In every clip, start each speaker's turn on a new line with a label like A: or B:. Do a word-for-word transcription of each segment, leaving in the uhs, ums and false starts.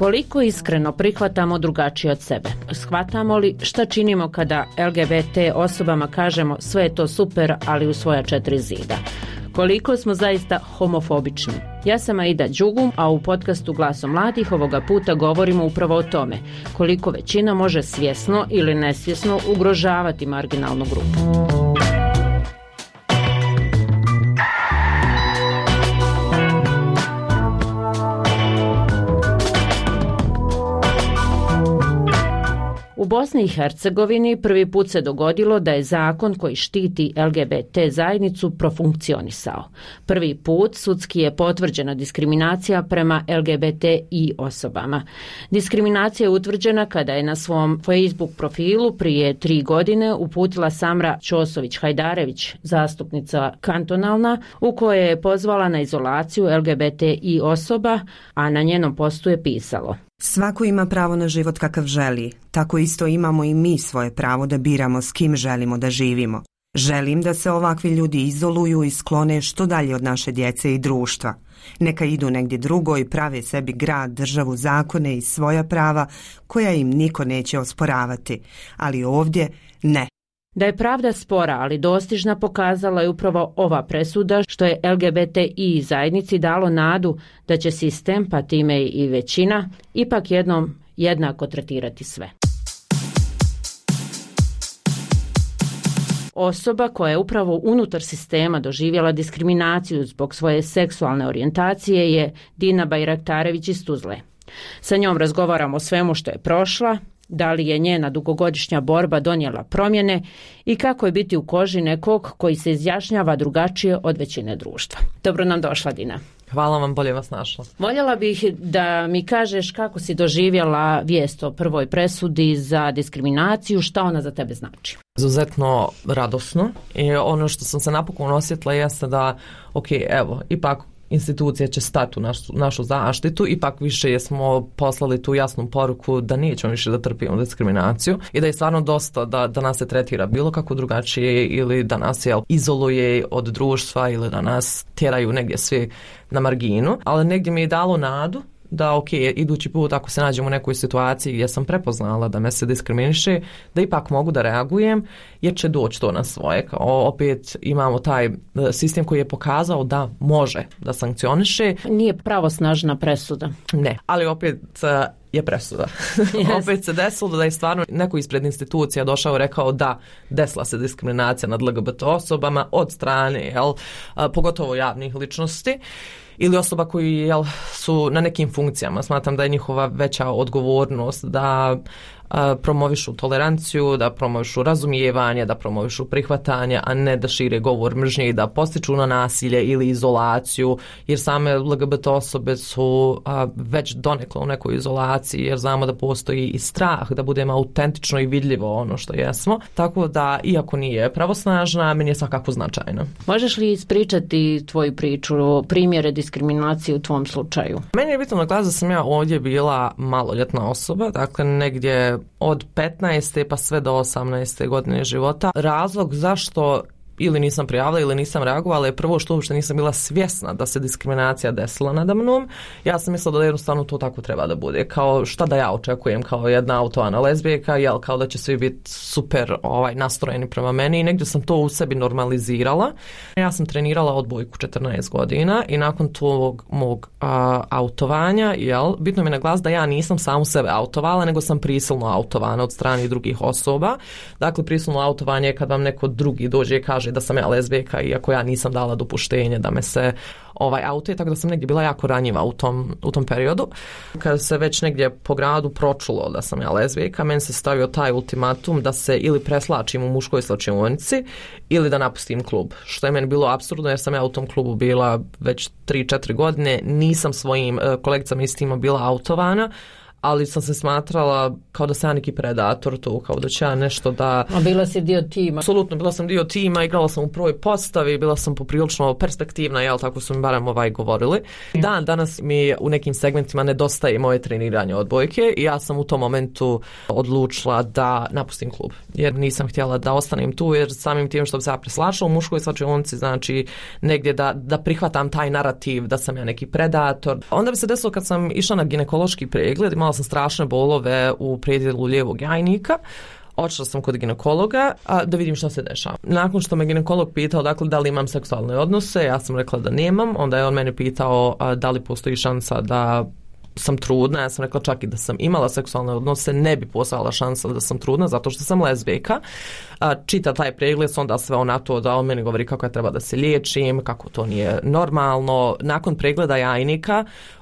A: Koliko iskreno prihvatamo drugačije od sebe? Shvatamo li šta činimo kada L G B T osobama kažemo sve je to super, ali u svoja četiri zida? Koliko smo zaista homofobični? Ja sam Aida Đugum, a u podcastu Glasom mladih ovoga puta govorimo upravo o tome. Koliko većina može svjesno ili nesvjesno ugrožavati marginalnu grupu. U Bosni i Hercegovini prvi put se dogodilo da je zakon koji štiti L G B T zajednicu profunkcionisao. Prvi put sudski je potvrđena diskriminacija prema L G B T I osobama. Diskriminacija je utvrđena kada je na svom Facebook profilu prije tri godine uputila Samra Ćosović-Hajdarević, zastupnica kantonalna, u kojoj je pozvala na izolaciju L G B T I osoba, a na njenom postu je pisalo:
B: Svako ima pravo na život kakav želi, tako isto imamo i mi svoje pravo da biramo s kim želimo da živimo. Želim da se ovakvi ljudi izoluju i sklone što dalje od naše djece i društva. Neka idu negdje drugo i prave sebi grad, državu, zakone i svoja prava koja im niko neće osporavati, ali ovdje ne.
A: Da je pravda spora, ali dostižna, pokazala je upravo ova presuda, što je L G B T I zajednici dalo nadu da će sistem, pa time i većina, ipak jednom jednako tretirati sve. Osoba koja je upravo unutar sistema doživjela diskriminaciju zbog svoje seksualne orijentacije je Dina Bajraktarević iz Tuzle. Sa njom razgovaramo o svemu što je prošla, da li je njena dugogodišnja borba donijela promjene i kako je biti u koži nekog koji se izjašnjava drugačije od većine društva. Dobro nam došla, Dina.
C: Hvala vam, bolje vas našla.
A: Voljela bih da mi kažeš kako si doživjela vijest o prvoj presudi za diskriminaciju, šta ona za tebe znači.
C: Izuzetno radosno i ono što sam se napokon osjetila jeste da, ok, evo, ipak institucija će stati u našu, našu zaštitu, ipak više smo poslali tu jasnu poruku da nećemo više da trpimo diskriminaciju i da je stvarno dosta da, da nas se tretira bilo kako drugačije ili da nas je izoluje od društva ili da nas tjeraju negdje svi na marginu, ali negdje mi je dalo nadu da ok, idući put ako se nađem u nekoj situaciji gdje sam prepoznala da me se diskriminiše, da ipak mogu da reagujem jer će doći to na svoje. Kao, opet imamo taj sistem koji je pokazao da može da sankcioniše.
A: Nije pravosnažna presuda.
C: Ne, ali opet je presuda. Yes. Opet se desilo da je stvarno neko ispred institucija došao i rekao da desila se diskriminacija nad L G B T osobama od strane, jel, pogotovo javnih ličnosti ili osoba koji, jel, su na nekim funkcijama. Smatram da je njihova veća odgovornost da a, promovišu toleranciju, da promovišu razumijevanje, da promovišu prihvatanje, a ne da šire govor mržnje i da postiču na nasilje ili izolaciju, jer same L G B T osobe su a, već donekle u nekoj izolaciji, jer znamo da postoji i strah da budemo autentično i vidljivo ono što jesmo. Tako da, iako nije pravosnažna, meni je svakako značajna.
A: Možeš li ispričati tvoju priču, primjere diskriminacije u tvom slučaju?
C: Meni je bitno naglasiti da sam ja ovdje bila maloljetna osoba, dakle negdje od petnaeste pa sve do osamnaeste godine života. Razlog zašto ili nisam prijavila ili nisam reagovala je prvo što uopšte nisam bila svjesna da se diskriminacija desila nada mnom. Ja sam mislila da jednostavno to tako treba da bude. Kao šta da ja očekujem kao jedna autovana lezbijka, jel, kao da će svi biti super ovaj, nastrojeni prema meni i negdje sam to u sebi normalizirala. Ja sam trenirala odbojku četrnaest godina i nakon tog mog a, autovanja, jel, bitno mi je naglasiti da ja nisam samu sebe autovala, nego sam prisilno autovana od strane drugih osoba. Dakle, prisilno autovanje je kad vam neko drugi dođe i kaže da sam ja lezbijka, iako ja nisam dala dopuštenje da me se ovaj autuje, tako da sam negdje bila jako ranjiva u tom, u tom periodu. Kada se već negdje po gradu pročulo da sam ja lezbijka, meni se stavio taj ultimatum da se ili preslačim u muškoj slačionici ili da napustim klub. Što je meni bilo apsurdno jer sam ja u tom klubu bila već tri četiri godine, nisam svojim kolegicama iz tima bila autovana, ali sam se smatrala kao da sam ja neki predator tu, kao da će ja nešto da...
A: A bila si dio tima?
C: Apsolutno, bila sam dio tima, igrala sam u prvoj postavi, bila sam poprilično perspektivna, jel, tako su mi barem ovaj govorili. Dan danas mi u nekim segmentima nedostaje moje treniranje odbojke i ja sam u tom momentu odlučila da napustim klub. jer nisam htjela da ostanem tu, jer samim tim što bi se ja preslašla u muškoj svačionici, znači negdje da, da prihvatam taj narativ da sam ja neki predator. Onda bi se desilo kad sam išla na ginekološki pregled, imala sam strašne bolove u predjelu lijevog jajnika. Otišla sam kod ginekologa a, da vidim što se dešava. Nakon što me ginekolog pitao dakle, da li imam seksualne odnose, ja sam rekla da nemam. Onda je on mene pitao a, da li postoji šansa da sam trudna. Ja sam rekla čak i da sam imala seksualne odnose, ne bi postojala šansa da sam trudna zato što sam lezbijka. A, čita taj pregled, onda sve ona to da on meni govori kako ja treba da se liječim, kako to nije normalno. Nakon pregleda jajnika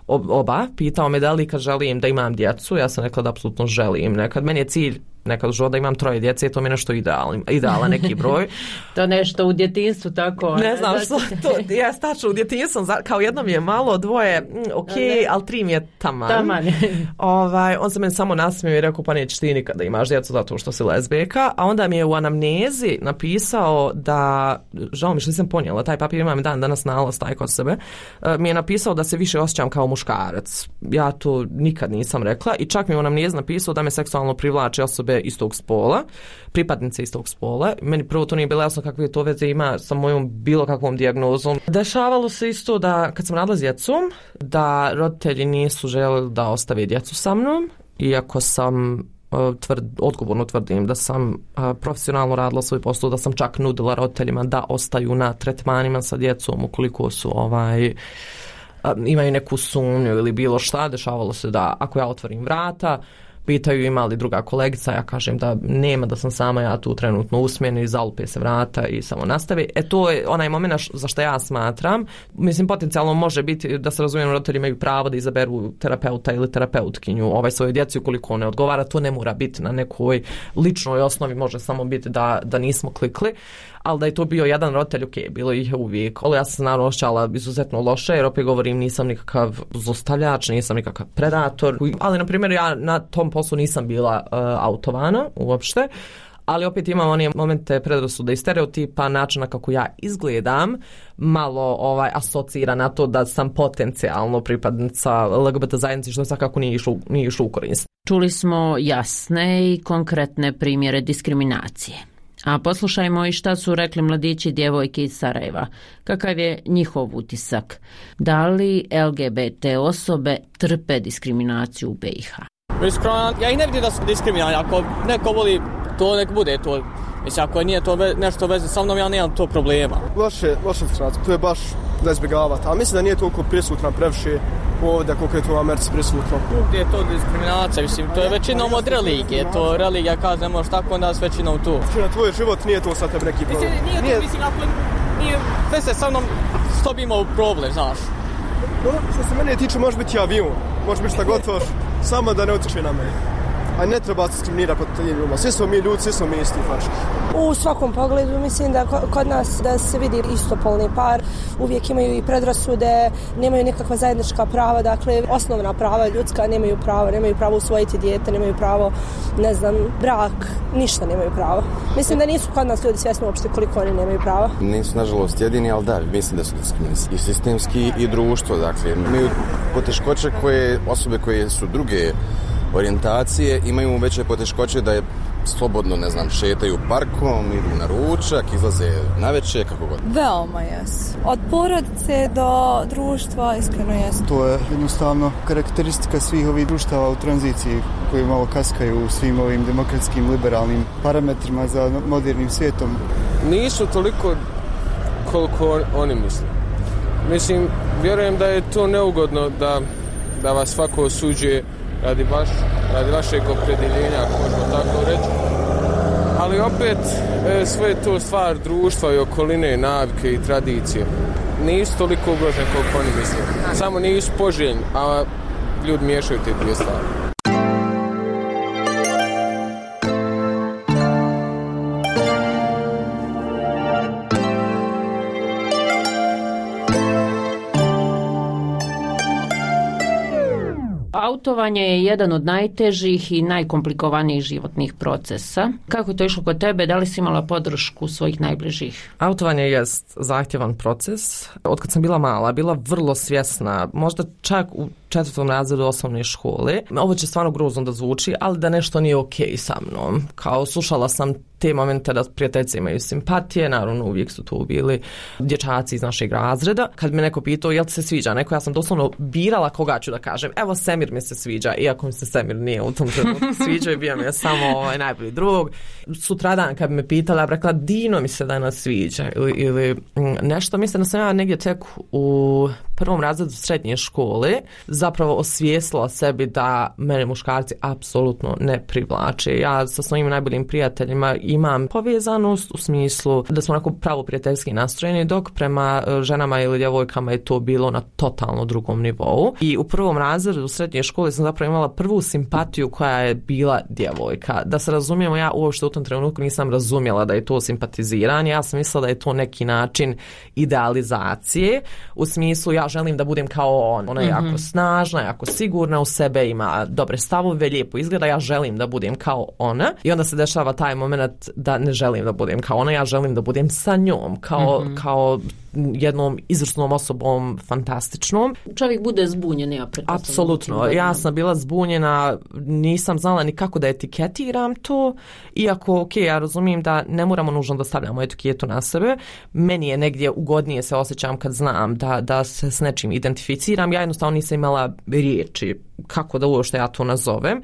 C: oba pitao me da li kad želim da imam djecu, ja sam rekla da apsolutno želim. Nekad meni je cilj nekad u životu da imam troje djece i to mi je nešto idealan, idealan neki broj.
A: To nešto u djetinstvu tako.
C: Ne znam što to, ja staču u djetinstvu, kao jedno mi je malo, dvoje, ok, ali tri mi je taman.
A: Taman.
C: ovaj, on se meni samo nasmio i rekao pa nećeš ti nikada imaš djecu zato što si lezbijka, a onda mi je u anamnezi napisao da, žao mi što nisam ponijela, taj papir imam dan danas nalaz taj kod sebe, mi je napisao da se više osjećam kao muškarac. Ja to nikad nisam rekla i čak mi je u anamnezi napisao da me seksualno privlači osobe istog spola, pripadnice istog spola. Meni prvo to nije bilo jasno kakve to veze ima sa mojom bilo kakvom dijagnozom. Dešavalo se isto da kad sam radila s djecom, da roditelji nisu željeli da ostave djecu sa mnom, iako sam tvrd, odgovorno tvrdim da sam uh, profesionalno radila svoj posao, da sam čak nudila roditeljima da ostaju na tretmanima sa djecom ukoliko su ovaj uh, imaju neku sumnju ili bilo šta. Dešavalo se da ako ja otvorim vrata, pitaju ima li druga kolegica, ja kažem da nema, da sam sama ja tu trenutno u smjeni, zalupe se vrata i samo nastavi. E to je onaj moment za što ja smatram. Mislim, potencijalno može biti da se razumijem, roditelji imaju pravo da izaberu terapeuta ili terapeutkinju ovaj svojoj djeci ukoliko ne odgovara. To ne mora biti na nekoj ličnoj osnovi, može samo biti da, da nismo klikli. Ali da je to bio jedan roditelj, ok, bilo ih je uvijek. Ali ja sam naravno osjećala izuzetno loše, jer opet govorim nisam nikakav zlostavljač, nisam nikakav predator. Ali, na primjer, ja na tom poslu nisam bila uh, autovana uopšte. Ali opet imam one momente predrasude i stereotipa, načina kako ja izgledam, malo ovaj asocira na to da sam potencijalno pripadnica L G B T zajednici, što svakako nije išlo, nije išlo u korist.
A: Čuli smo jasne i konkretne primjere diskriminacije. A poslušajmo i šta su rekli mladići i djevojke iz Sarajeva. Kakav je njihov utisak? Da li L G B T osobe trpe diskriminaciju u B i H?
D: Ja i ne vidim da su diskriminalni. Ako neko voli to, nek bude to. Mislim, ako nije to ve, nešto veze sa mnom, ja nemam to problema.
E: Loše, loše diskriminacija. To je baš da izbjegavati. Ali mislim da nije toliko prisutna previše ovdje koliko je to u Americi prisutno.
D: Gdje je to diskriminacija? Mislim, to je većinom od religije. To religija kaže ne možeš tako, onda s većinom tu.
E: Na tvoj život nije to sad tebi neki problem.
D: Mislim, nije to, nije... mislim, ako nije veze sa mnom, što bi imao problem, znaš.
E: No, što se mene tiče, može biti avion. Može biti šta gotovo, samo da ne utječe na mene. A ne treba se diskriminirati pod tim ljudima. Svi smo mi ljudi, svi smo mi isti faški.
F: U svakom pogledu mislim da kod nas da se vidi istopolni par, uvijek imaju i predrasude, nemaju nikakva zajednička prava, dakle osnovna prava ljudska nemaju pravo, nemaju pravo usvojiti dijete, nemaju pravo, ne znam, brak, ništa nemaju pravo. Mislim da nisu kod nas ljudi svjesni uopšte koliko oni nemaju prava.
G: Nisu nažalost jedini, ali da, mislim da su diskriminisani. I sistemski i društvo, dakle, imaju poteškoće koje, osobe koje su druge orijentacije imaju veće poteškoće da je slobodno, ne znam, šetaju parkom, idu na ručak, izlaze naveče, kako god.
H: Veoma jes. Od porodice do društva iskreno jes.
I: To je jednostavno karakteristika svih ovih društava u tranziciji koji malo kaskaju u svim ovim demokratskim, liberalnim parametrima za modernim svijetom.
J: Nisu toliko koliko oni misle. Mislim, vjerujem da je to neugodno da, da vas svako osuđuje radi, baš, radi vašeg opredjeljenja, ako možemo tako reći. Ali opet e, sve je to stvar društva i okoline, navike i tradicije. Nisu toliko ugroženi koliko oni misle. Samo nisu poželjni, a ljudi miješaju te dvije stvari.
A: Autovanje je jedan od najtežih i najkomplikovanijih životnih procesa. Kako je to išlo kod tebe? Da li si imala podršku svojih najbližih?
C: Autovanje jest zahtjevan proces. Od kad sam bila mala, bila vrlo svjesna, možda čak u četvrtom razredu osnovne škole. Ovo će stvarno grozno da zvuči, ali da nešto nije okej sa mnom. Kao slušala sam te momente da prijateljice imaju simpatije, naravno uvijek su tu bili dječaci iz našeg razreda. Kad me neko pitao jel ti se sviđa neko, ja sam doslovno birala koga ću da kažem. Evo Semir mi se sviđa, iako mi se Semir nije u tom trenutku sviđao i bio mi je samo ovaj, najbolji drug. Sutradan kad bi me pitala, ja rekla Dino mi se danas sviđa ili, ili nešto. Mislim da sam ja negdje tek u prvom razredu srednje škole zapravo osvijestila sebi da mene muškarci apsolutno ne privlače. Ja sa svojim najboljim prijateljima imam povezanost u smislu da smo onako pravo prijateljski nastrojeni, dok prema ženama ili djevojkama je to bilo na totalno drugom nivou. I u prvom razredu u srednje škole sam zapravo imala prvu simpatiju koja je bila djevojka. Da se razumijemo, ja uopšte u tom trenutku nisam razumjela da je to simpatiziranje, ja sam mislila da je to neki način idealizacije, u smislu ja želim da budem kao on. Ona je mm-hmm. jako snažna, jako sigurna u sebe, ima dobre stavove, lijepo izgleda, ja želim da budem kao ona. I onda se dešava taj moment da ne želim da budem kao ona, ja želim da budem sa njom, kao, mm-hmm. kao jednom izvrsnom osobom, fantastičnom.
A: Čovjek bude zbunjen, ja pretpostavljam.
C: Apsolutno, ja sam bila zbunjena, nisam znala ni kako da etiketiram to, iako, ok, ja razumijem da ne moramo nužno da stavljamo etiketu na sebe, meni je negdje ugodnije se osjećam kad znam da, da se s nečim identificiram, ja jednostavno nisam imala riječi kako da uopšte ja to nazovem.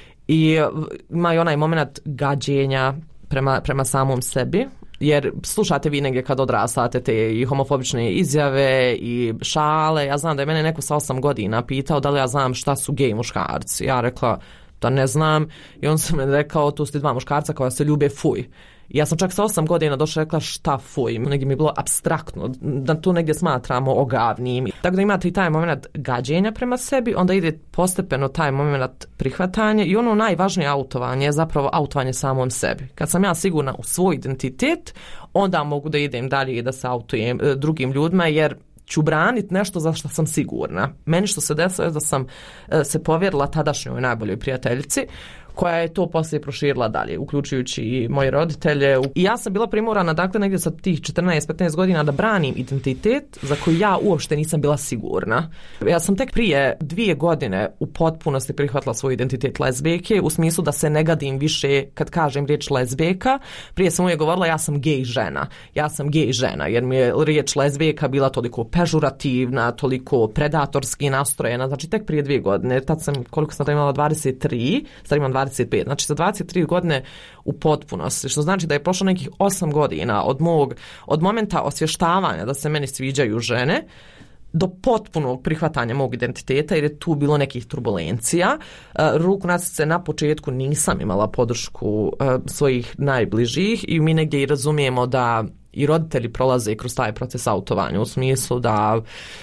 C: I ima i onaj moment gađenja prema, prema samom sebi, jer slušate vi negdje kad odrastate te i homofobične izjave i šale. Ja znam da je mene neko sa osam godina pitao da li ja znam šta su gej muškarci. Ja rekla da ne znam i on sam mi rekao tu su dva muškarca koja se ljube fuj. Ja sam čak sa osam godina došla i rekla šta fuj, negdje mi je bilo apstraktno, da tu negdje smatramo ogavnim. Tako da imate i taj moment gađenja prema sebi, onda ide postepeno taj moment prihvatanja i ono najvažnije autovanje je zapravo autovanje samom sebi. Kad sam ja sigurna u svoj identitet, onda mogu da idem dalje i da se autujem drugim ljudima, jer ću braniti nešto za što sam sigurna. Meni što se desilo je da sam se povjerila tadašnjoj najboljoj prijateljici, koja je to poslije proširila dalje, uključujući i moje roditelje. I ja sam bila primorana, dakle, negdje sa tih četrnaest petnaest godina da branim identitet za koji ja uopšte nisam bila sigurna. Ja sam tek prije dvije godine u potpunosti prihvatila svoj identitet lezbijke, u smislu da se ne gadim više kad kažem riječ lezbijka. Prije sam uvijek govorila ja sam gej žena. Ja sam gej žena, jer mi je riječ lezbijka bila toliko pežurativna, toliko predatorski nastrojena. Znači, tek prije dvije godine. Tad sam, koliko sam imala, dvadeset tri, sad imam dvadeset pet. Znači za dvadeset tri godine u potpunosti, što znači da je prošlo nekih osam godina od mog, od momenta osvještavanja da se meni sviđaju žene do potpunog prihvatanja mog identiteta, jer je tu bilo nekih turbulencija. Ruku na srce, na početku nisam imala podršku svojih najbližih i mi negdje i razumijemo da i roditelji prolaze kroz taj proces autovanja, u smislu da,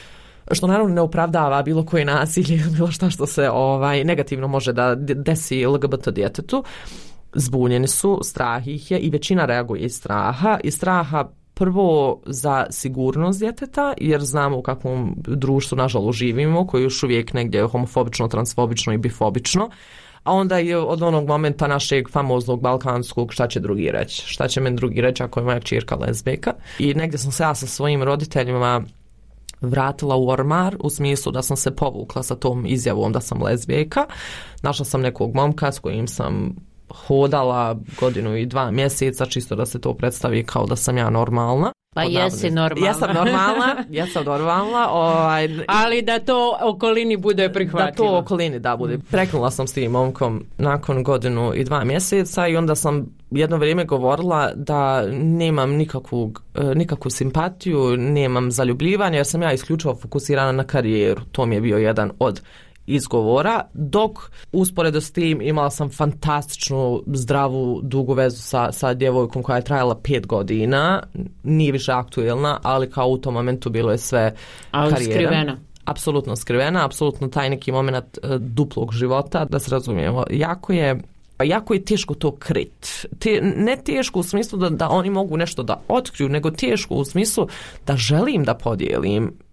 C: što naravno ne opravdava bilo koje nasilje, bilo šta što se ovaj negativno može da desi L G B T djetetu. Zbunjeni su, strah ih je i većina reaguje iz straha. Iz straha prvo za sigurnost djeteta, jer znamo u kakvom društvu nažalost živimo, koji još uvijek negdje je homofobično, transfobično i bifobično. A onda je od onog momenta našeg famoznog balkanskog šta će drugi reći. Šta će meni drugi reći ako je moja kćerka lezbijka. I negdje sam se ja sa svojim roditeljima vratila u ormar, u smislu da sam se povukla sa tom izjavom da sam lezbijka. Našla sam nekog momka s kojim sam hodala godinu i dva mjeseca, čisto da se to predstavi kao da sam ja normalna.
A: Pa jesi normalna.
C: Jesam normalna, jesam normalna. Ovaj,
A: ali da to okolini bude prihvatljivo.
C: Da to okolini da bude. Preknula sam s tim momkom nakon godinu i dva mjeseca i onda sam jedno vrijeme govorila da nemam nikakvu, nikakvu simpatiju, nemam zaljubljivanje, jer sam ja isključivo fokusirana na karijeru. To mi je bio jedan od izgovora, dok usporedo s tim imala sam fantastičnu, zdravu, dugu vezu sa, sa djevojkom koja je trajala pet godina, nije više aktuelna, ali kao u tom momentu bilo je sve
A: ali
C: karijera.
A: Skrivena.
C: Apsolutno skrivena, apsolutno taj neki moment uh, duplog života, da se razumijemo. Jako je jako je teško to krit. Te, ne teško u smislu da, da oni mogu nešto da otkriju, nego teško u smislu da želim da podijelim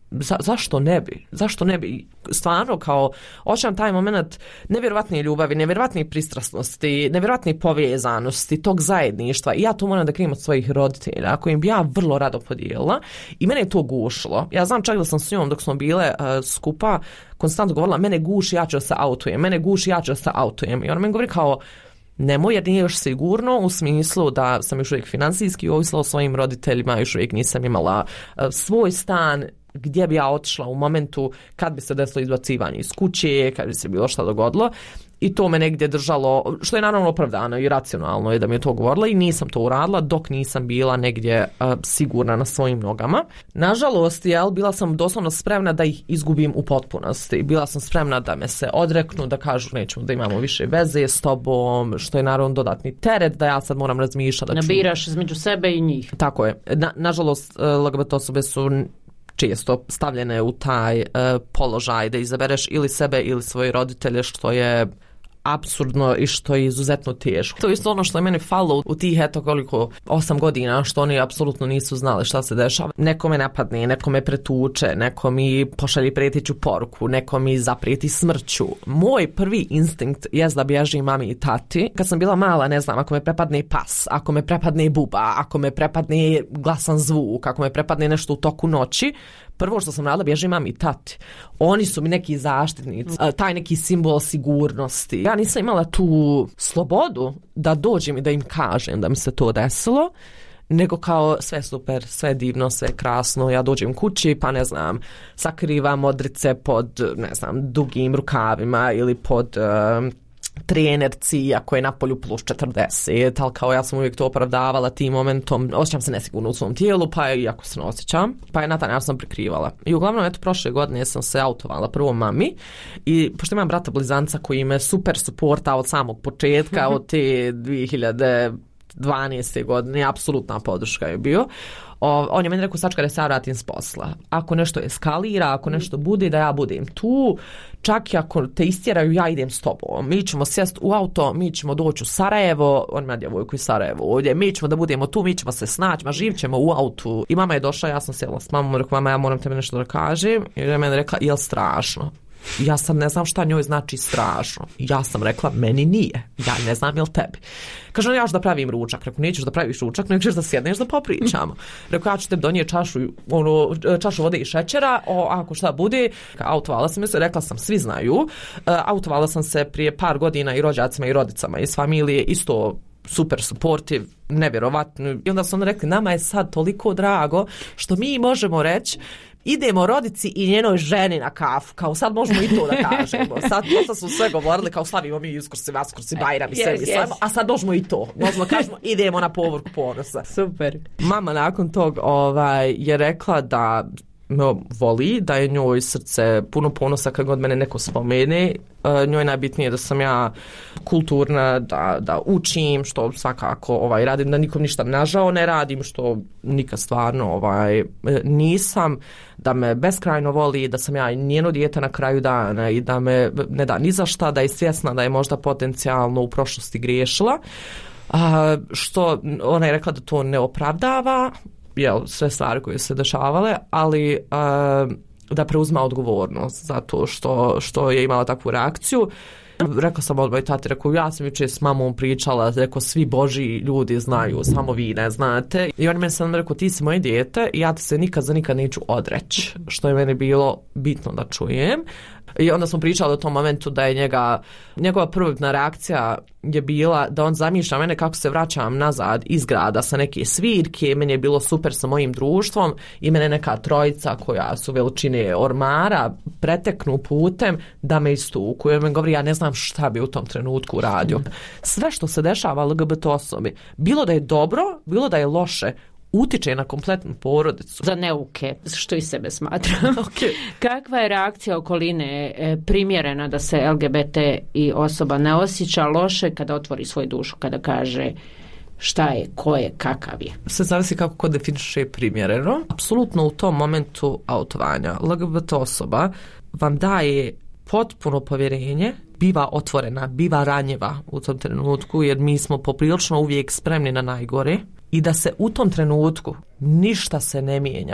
C: za, zašto ne bi? Zašto ne bi? Stvarno, kao, osjećam taj moment nevjerovatne ljubavi, nevjerovatne pristrasnosti, nevjerovatne povezanosti, tog zajedništva. I ja to moram da krijem od svojih roditelja, kojim bi ja vrlo rado podijelila. I mene je to gušilo. Ja znam čak da sam s njom dok smo bile uh, skupa, konstantno govorila, mene guši, ja ću da se autujem, mene guši, ja ću da se autujem. I ona meni govori kao, nemoj, jer nije još sigurno, u smislu da sam još uvijek financijski ovisila o svojim roditeljima, još uvijek nisam imala uh, svoj stan, gdje bi ja otišla u momentu kad bi se desilo izbacivanje iz kuće, kad bi se bilo šta dogodilo. I to me negdje držalo, što je naravno opravdano i racionalno je da mi je to govorila, i nisam to uradila dok nisam bila negdje uh, sigurna na svojim nogama. Nažalost, jel, bila sam doslovno spremna da ih izgubim u potpunosti. Bila sam spremna da me se odreknu, da kažu nećemo da imamo više veze s tobom, što je naravno dodatni teret, da ja sad moram razmišljati. Da ću...
A: Nabiraš između sebe i njih.
C: Tako je. Na, nažalost, L G B T osobe su često stavljene u taj uh, položaj da izabereš ili sebe ili svoje roditelje, što je apsurdno i što je izuzetno teško. To je isto ono što je meni falilo u tih eto koliko osam godina, što oni apsolutno nisu znali šta se dešava. Neko me napadne, neko me pretuče, neko mi pošalje prijeteću poruku, neko mi zaprijeti smrću. Moj prvi instinkt je da bježim mami i tati. Kad sam bila mala, ne znam, ako me prepadne pas, ako me prepadne buba, ako me prepadne glasan zvuk, ako me prepadne nešto u toku noći, prvo što sam radila, bježim mami i tati. Oni su mi neki zaštitnici, taj neki simbol sigurnosti. Ja nisam imala tu slobodu da dođem i da im kažem da mi se to desilo, nego kao sve super, sve divno, sve krasno. Ja dođem kući pa ne znam, sakrivam modrice pod, ne znam, dugim rukavima ili pod... Uh, trenerci, ako je na polju plus četrdeset, ali kao ja sam uvijek to opravdavala tim momentom, osjećam se nesigurno u svom tijelu, pa je, iako se ne osjećam, pa je na taj način sam prikrivala. I uglavnom, eto, prošle godine sam se autovala prvo mami i pošto imam brata blizanca koji me super suporta od samog početka, od te dvije hiljade dvanaeste godine, apsolutna podrška je bio. O, on je meni rekao, sačka da se ja vratim s posla. Ako nešto eskalira, ako nešto bude, da ja budem tu, čak i ako te istjeraju, ja idem s tobom. Mi ćemo sjest u auto, mi ćemo doći u Sarajevo, on ima djevojku iz Sarajevo ovdje, mi ćemo da budemo tu, mi ćemo se snaći, ma živit ćemo u autu. I mama je došla, ja sam sjela s mamom, rekao, mama, ja moram tebi nešto da kažem. I je meni rekla, jel strašno? Ja sam ne znam šta njoj znači strašno. Ja sam rekla, meni nije. Ja ne znam jel tebi. Kaže, ja ću da pravim ručak. Rekao, nećeš da praviš ručak, nego ćeš da sjedneš da popričamo. Rekao, ja ću tebi donijeti čašu, ono, čašu vode i šećera, o, ako šta bude. Autovala sam se, rekla sam, svi znaju. Autovala sam se prije par godina i rođacima i rodicama iz familije, isto super supportive, nevjerovatno. I onda su oni rekli, nama je sad toliko drago što mi možemo reći, idemo rodici i njenoj ženi na kafu, kao sad možemo i to da kažemo. Sad dosta su sve govorili kao slavimo mi Uskrsi, Vaskrsi, Bajram i sve, yes, yes. A sad možemo i to. Možemo kažemo idemo na povorku ponosa.
A: Super.
C: Mama nakon tog ovaj, je rekla da me voli, da je njoj srce puno ponosa kad god mene neko spomene. Uh, njoj je najbitnije da sam ja kulturna, da, da učim, što svakako ovaj, radim, da nikom ništa nažao ne radim, što nikad stvarno ovaj, nisam, da me beskrajno voli, da sam ja njeno dijete na kraju dana i da me ne da ni za šta, da je svjesna da je možda potencijalno u prošlosti griješila. Uh, što ona je rekla da to ne opravdava, jel, sve stvari koje su se dešavale, ali uh, da preuzma odgovornost zato što, što je imala takvu reakciju. Rekla sam odmah i tati, rekao, ja sam jučer s mamom pričala, rekao, svi božji ljudi znaju, samo vi ne znate. I on meni sam rekao, ti si moje dijete i ja ti se nikad za nikad neću odreći, što je meni bilo bitno da čujem. I onda smo pričali o tom momentu da je njega, njegova prvotna reakcija je bila da on zamišlja mene kako se vraćam nazad iz grada sa neke svirke, meni je bilo super sa mojim društvom i mene neka trojica koja su veličine ormara preteknu putem da me istuku. I on me govori, ja ne znam šta bi u tom trenutku radio. Sve što se dešava L G B T osobi, bilo da je dobro, bilo da je loše, utiče na kompletnu porodicu.
A: Za neuke, što i sebe smatram. Okay. Kakva je reakcija okoline e, primjerena da se L G B T i osoba ne osjeća loše kada otvori svoju dušu, kada kaže šta je, ko je, kakav je?
C: Sve zavisi kako ko definiše primjereno. Apsolutno u tom momentu autovanja L G B T osoba vam daje potpuno povjerenje, biva otvorena, biva ranjiva u tom trenutku, jer mi smo poprilično uvijek spremni na najgore i da se u tom trenutku ništa se ne mijenja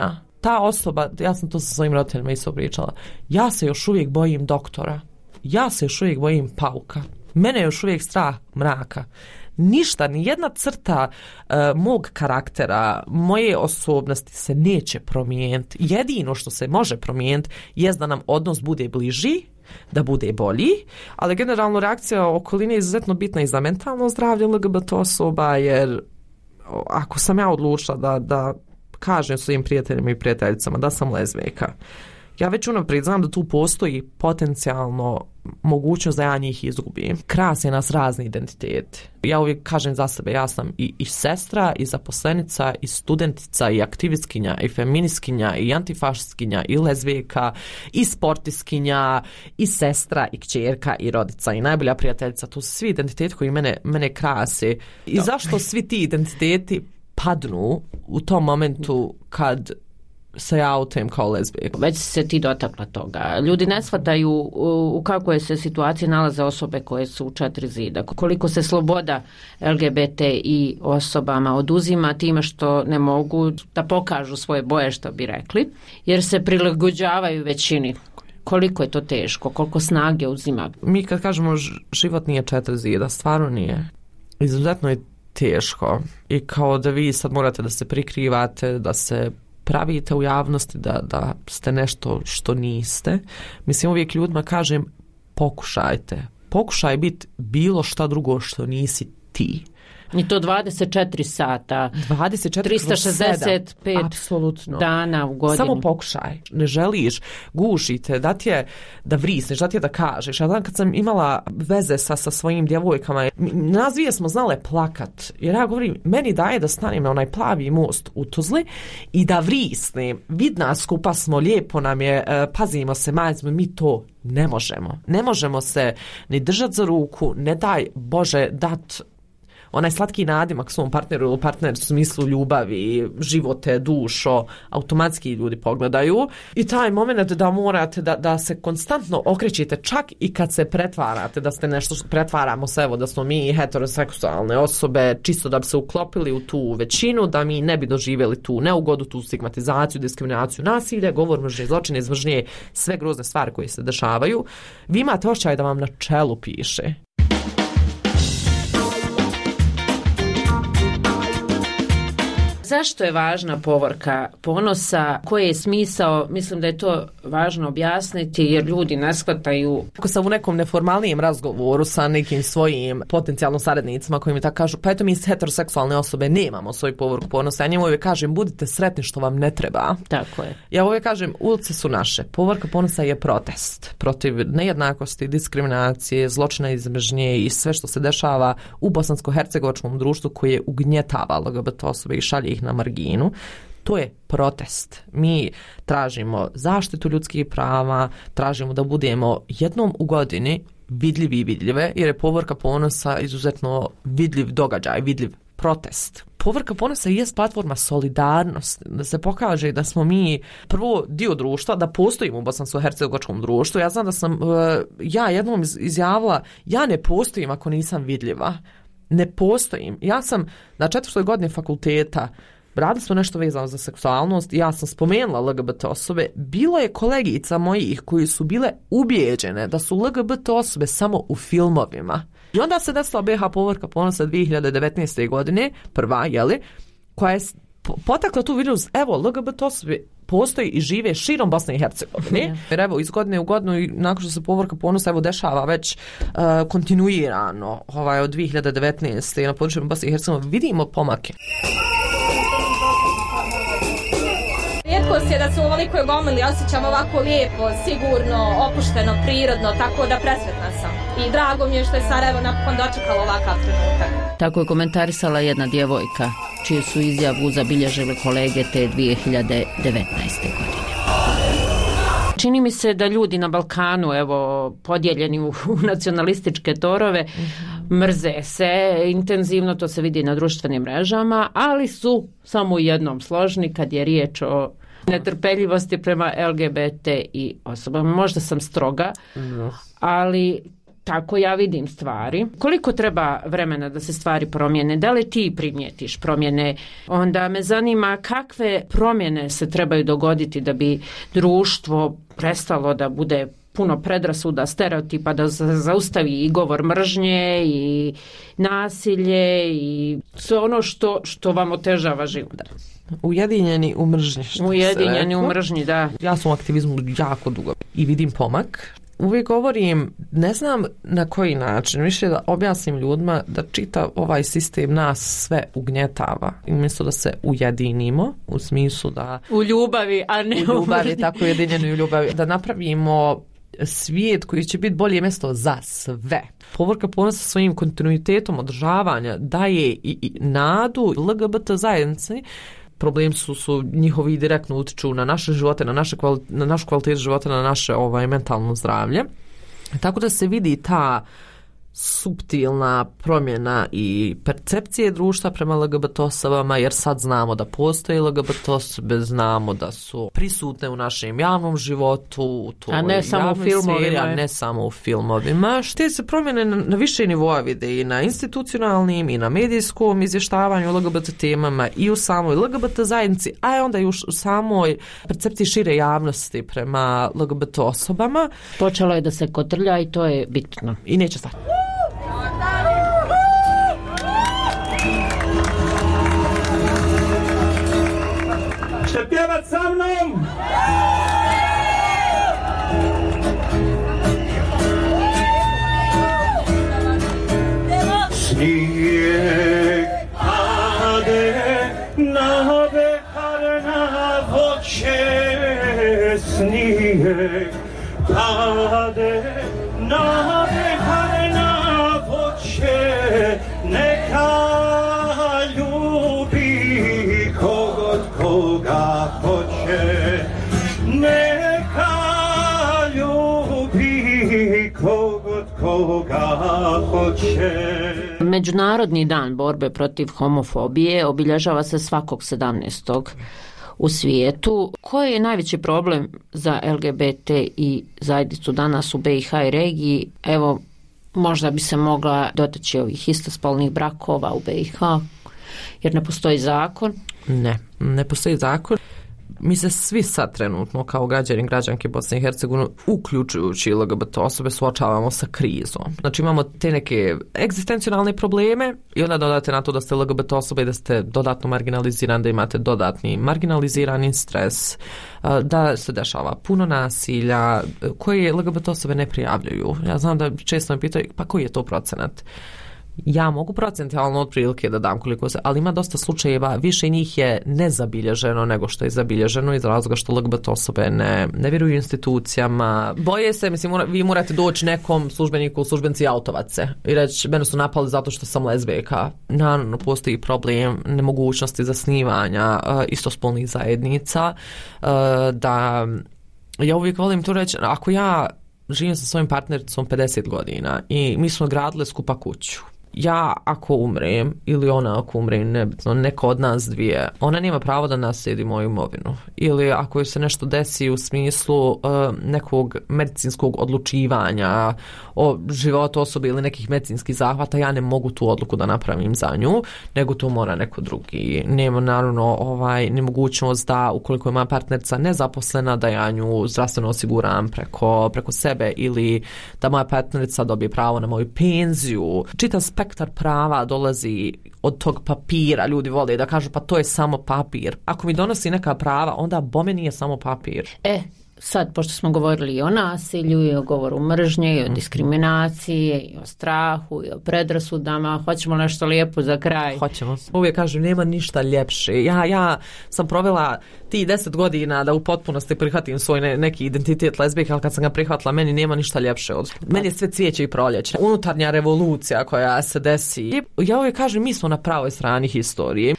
C: ta osoba, ja sam to sa svojim roditeljima isto pričala, ja se još uvijek bojim doktora, ja se još uvijek bojim pauka, mene je još uvijek strah mraka. Ništa, ni jedna crta uh, mog karaktera, moje osobnosti se neće promijeniti. Jedino što se može promijeniti je da nam odnos bude bliži, da bude bolji, ali generalno reakcija okoline je izuzetno bitna i za mentalno zdravlje L G B T osoba, jer ako sam ja odlučila da, da kažem svojim prijateljima i prijateljicama da sam lezbijka, ja već unaprijed znam da tu postoji potencijalno mogućnost da ja njih izgubim. Krase nas razni identiteti. Ja uvijek kažem za sebe, ja sam i, i sestra, i zaposlenica, i studentica, i aktivistkinja, i feministkinja, i antifašistkinja, i lezbijka, i sportiskinja, i sestra, i kćerka, i rodica, i najbolja prijateljica. To su svi identiteti koji mene, mene krase. I da. Zašto svi ti identiteti padnu u tom momentu kad se ja autem kao lezbijka?
A: Već se ti dotakla toga. Ljudi ne shvataju u, u kakvoj se situaciji nalaze osobe koje su u četiri zida. Koliko se sloboda L G B T I osobama oduzima time što ne mogu da pokažu svoje boje, što bi rekli, jer se prilagođavaju većini. Koliko je to teško, koliko snage uzima?
C: Mi kad kažemo život nije četiri zida, stvarno nije. Izuzetno je teško. I kao da vi sad morate da se prikrivate, da se pravite u javnosti, da, da ste nešto što niste. Mislim, uvijek ljudima kažem, pokušajte. Pokušaj biti bilo šta drugo što nisi ti.
A: I to dvadeset četiri sata,
C: dvadeset četiri
A: trista šezdeset pet
C: apsolutno
A: dana u godinu.
C: Samo pokušaj. Ne želiš, gušite, da ti je da vrisneš, da ti je da kažeš. Ja dan kad sam imala veze sa, sa svojim djevojkama, nas dvije smo znale plakat. Jer ja govorim, meni daje da stanem na onaj plavi most u Tuzli i da vrisnem. Vidna skupa smo, lijepo nam je, pazimo se, majzmo, mi to ne možemo. Ne možemo se ni držati za ruku, ne daj Bože dat onaj slatki nadimak svom partneru ili partner u smislu ljubavi, živote, dušo, automatski ljudi pogledaju. I taj moment da morate da, da se konstantno okrećete, čak i kad se pretvarate, da ste nešto, pretvaramo se, evo, da smo mi heteroseksualne osobe, čisto da bi se uklopili u tu većinu, da mi ne bi doživjeli tu neugodu, tu stigmatizaciju, diskriminaciju, nasilje, govor mržnje, zločine, izmržnje, sve grozne stvari koje se dešavaju. Vi imate osjećaj da vam na čelu piše.
A: Zašto je važna povorka ponosa? Koji je smisao? Mislim da je to važno objasniti jer ljudi ne shvataju.
C: Ako sam u nekom neformalnijem razgovoru sa nekim svojim potencijalno saradnicima koji mi tako kažu, pa eto mi heteroseksualne osobe nemamo svoju povorku ponosa, ja njemu uvijek kažem, budite sretni što vam ne treba.
A: Tako je.
C: Ja uvijek kažem, ulice su naše. Povorka ponosa je protest protiv nejednakosti, diskriminacije, zločina iz mržnje i sve što se dešava u bosansko-hercegovačkom društvu koje ugnjetava L G B T osobe i šalje ih na marginu. To je protest. Mi tražimo zaštitu ljudskih prava, tražimo da budemo jednom u godini vidljivi i vidljive, jer je povorka ponosa izuzetno vidljiv događaj, vidljiv protest. Povorka ponosa je platforma solidarnosti, da se pokaže da smo mi prvo dio društva, da postojimo u bosansko-hercegovačkom društvu. Ja znam da sam ja jednom izjavila, ja ne postojim ako nisam vidljiva. Ne postojim. Ja sam na četvrtoj godini fakulteta, radili smo nešto vezano za seksualnost, ja sam spomenula L G B T osobe, bilo je kolegica mojih koji su bile ubijeđene da su L G B T osobe samo u filmovima. I onda se desila B H povorka ponosa dvije hiljade devetnaeste. godine, prva, jeli, koja je potakla tu vidljivost, evo, L G B T osobe postoji i žive širom Bosne i Hercegovine. Jer evo, iz godine u godinu i nakon što se povorka ponosa evo dešava već uh, kontinuirano ovaj, od dvije hiljade devetnaeste. na području Bosne i Hercegovine vidimo pomake.
K: Rijetkost je da se u ovolikoj gomili osjećam ovako lijepo, sigurno, opušteno, prirodno, tako da presretna sam. I drago mi je što je Sarajevo napokon dočekalo ovakav trenutak.
A: Tako je komentarisala jedna djevojka, čiju su izjavu zabilježili kolege te dvije hiljade devetnaeste. godine. Čini mi se da ljudi na Balkanu, evo, podijeljeni u, u nacionalističke torove, mrze se intenzivno, to se vidi na društvenim mrežama, ali su samo u jednom složni kad je riječ o netrpeljivosti prema L G B T I osobama. Možda sam stroga, ali tako ja vidim stvari. Koliko treba vremena da se stvari promijene? Da li ti primijetiš promjene? Onda me zanima kakve promjene se trebaju dogoditi da bi društvo prestalo da bude puno predrasuda, stereotipa, da se zaustavi i govor mržnje i nasilje i sve ono što, što vam otežava život.
C: Ujedinjeni u mržnji.
A: Ujedinjeni u mržnji, da.
C: Ja sam u aktivizmu jako dugo i vidim pomak. Uvijek govorim, ne znam na koji način, više da objasnim ljudima da čita ovaj sistem nas sve ugnjetava. I umjesto da se ujedinimo, u smislu da...
A: U ljubavi, a ne
C: u ljubavi, tako ujedinjeni u ljubavi. Da napravimo svijet koji će biti bolje mjesto za sve. Povorka Ponosa sa svojim kontinuitetom održavanja daje i, i nadu L G B T zajednici. Problem su, su njihovi direktno utiču na naše živote, na, naše kvali, na našu kvalitetu života, na naše ovaj, mentalno zdravlje. Tako da se vidi ta suptilna promjena i percepcije društva prema L G B T osobama, jer sad znamo da postoje L G B T osobe, znamo da su prisutne u našem javnom životu, u toj
A: a ne samo u filmovima,
C: seriji, a ne samo u filmovima. Te se promjene na, na više nivoa vide i na institucionalnim i na medijskom izvještavanju o L G B T temama i u samoj L G B T zajednici, a onda i u samoj percepciji šire javnosti prema L G B T osobama.
A: Počelo je da se kotrlja i to je bitno.
C: I neće stati.
L: Ćete pjevat sa mnom? Snijeg pade na behar na voće, snijeg pade na behar na voće, neka ljubi kogod koga hoće, neka ljubi kogod koga hoće.
A: Međunarodni dan borbe protiv homofobije obilježava se svakog sedamnaestog u svijetu. Koji je najveći problem za L G B T i zajednicu danas u B i H i regiji? Evo, možda bi se mogla dotaći ovih istospolnih brakova u B i H, jer ne postoji zakon.
C: Ne, ne postoji zakon. Mi se svi sad trenutno kao građani građanke Bosne i Hercegovine, uključujući L G B T osobe, suočavamo sa krizom. Znači imamo te neke egzistencionalne probleme i onda dodate na to da ste L G B T osobe i da ste dodatno marginalizirani, da imate dodatni marginalizirani stres, da se dešava puno nasilja koje L G B T osobe ne prijavljuju. Ja znam da često me pitaju pa koji je to procenat? Ja mogu procentualno otprilike da dam koliko se, ali ima dosta slučajeva, više njih je nezabilježeno nego što je zabilježeno iz razloga što L G B T osobe ne, ne vjeruju institucijama. Boje se, mislim, vi morate doći nekom službeniku u službenci autovat se i reći, mene su napali zato što sam lezbijka. Naravno, postoji problem nemogućnosti zasnivanja uh, istospolnih zajednica, uh, da ja uvijek volim to reći, ako ja živim sa svojim partnericom pedeset godina i mi smo gradili skupa kuću. Ja ako umrem ili ona ako umre, nebitno, neko od nas dvije, ona nema pravo da naslijedi moju imovinu. Ili ako joj se nešto desi u smislu uh, nekog medicinskog odlučivanja o životu osobe ili nekih medicinskih zahvata, ja ne mogu tu odluku da napravim za nju, nego to mora neko drugi. Nema naravno ovaj, nemogućnost da ukoliko je moja partnerica nezaposlena, da ja nju zdravstveno osiguram preko, preko sebe ili da moja partnerica dobije pravo na moju penziju. Čitav spektar prava dolazi od tog papira. Ljudi vole da kažu pa to je samo papir. Ako mi donosi neka prava, onda bome nije samo papir.
A: E, sad, pošto smo govorili i o nasilju, i o govoru mržnje, i o diskriminaciji, i o strahu, i o predrasudama, hoćemo nešto lijepo za kraj?
C: Hoćemo. Uvijek kažem, nema ništa ljepše. Ja, ja sam provela ti deset godina da u potpunosti prihvatim svoj ne, neki identitet lezbijke, ali kad sam ga prihvatila, meni nema ništa ljepše od... Meni je sve cvijeće i proljeće. Unutarnja revolucija koja se desi. Ja uvijek kažem, mi smo na pravoj strani historije.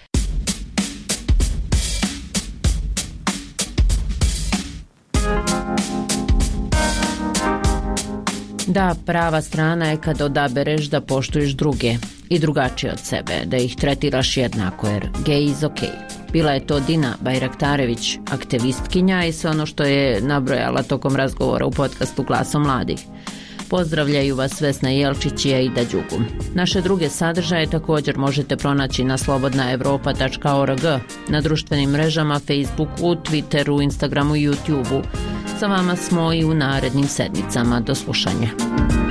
A: Da, prava strana je kad odabereš da poštuješ druge i drugačije od sebe, da ih tretiraš jednako, jer gay is ok. Bila je to Dina Bajraktarević, aktivistkinja, i sve ono što je nabrojala tokom razgovora u podcastu Glasom mladih. Pozdravljaju vas Vesna Jelčić i Aida Đugum. Naše druge sadržaje također možete pronaći na slobodna evropa tačka org, na društvenim mrežama Facebooku, Twitteru, Instagramu i YouTubeu. Sa vama smo i u narednim sedmicama. Do slušanja.